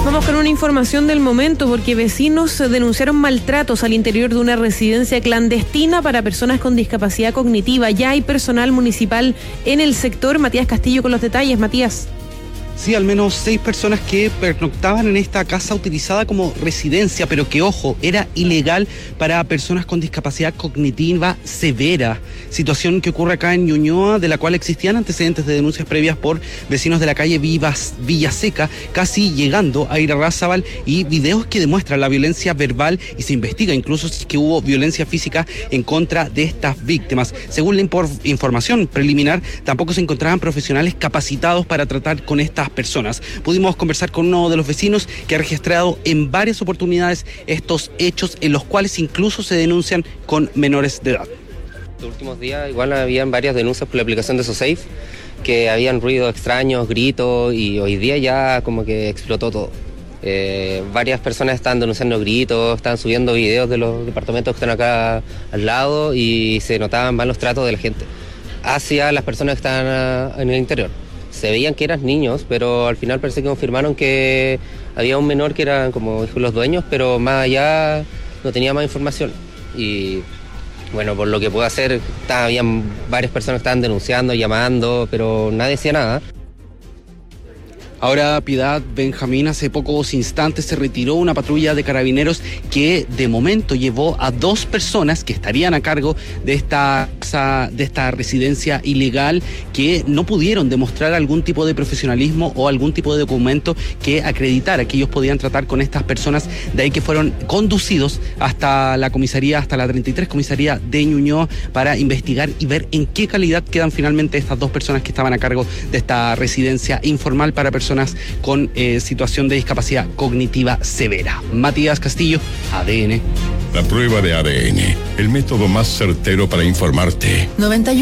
Vamos con una información del momento porque vecinos denunciaron maltratos al interior de una residencia clandestina para personas con discapacidad cognitiva. Ya hay personal municipal en el sector. Matías Castillo con los detalles. Matías. Sí, al menos 6 personas que pernoctaban en esta casa utilizada como residencia, pero que, ojo, era ilegal para personas con discapacidad cognitiva severa. Situación que ocurre acá en Ñuñoa, de la cual existían antecedentes de denuncias previas por vecinos de la calle Villaseca, casi llegando a Irarrázaval, y videos que demuestran la violencia verbal y se investiga incluso si que hubo violencia física en contra de estas víctimas. Según la información preliminar, tampoco se encontraban profesionales capacitados para tratar con estas personas. Pudimos conversar con uno de los vecinos que ha registrado en varias oportunidades estos hechos, en los cuales incluso se denuncian con menores de edad. Los últimos días igual habían varias denuncias por la aplicación de SoSafe, que habían ruidos extraños, gritos, y hoy día ya como que explotó todo. Varias personas están denunciando gritos, están subiendo videos de los departamentos que están acá al lado, y se notaban malos tratos de la gente hacia las personas que están en el interior. Se veían que eran niños, pero al final parece que confirmaron que había un menor que eran como hijos los dueños, pero más allá no tenía más información. Y bueno, por lo que puedo hacer, habían varias personas que estaban denunciando, llamando, pero nadie decía nada. Ahora, Piedad Benjamín, hace pocos instantes se retiró una patrulla de carabineros que de momento llevó a 2 personas que estarían a cargo de esta residencia ilegal, que no pudieron demostrar algún tipo de profesionalismo o algún tipo de documento que acreditara que ellos podían tratar con estas personas. De ahí que fueron conducidos hasta la comisaría, hasta la 33 comisaría de Ñuñoa, para investigar y ver en qué calidad quedan finalmente estas 2 personas que estaban a cargo de esta residencia informal para personas con situación de discapacidad cognitiva severa. Matías Castillo, ADN. La prueba de ADN, el método más certero para informarte. 91.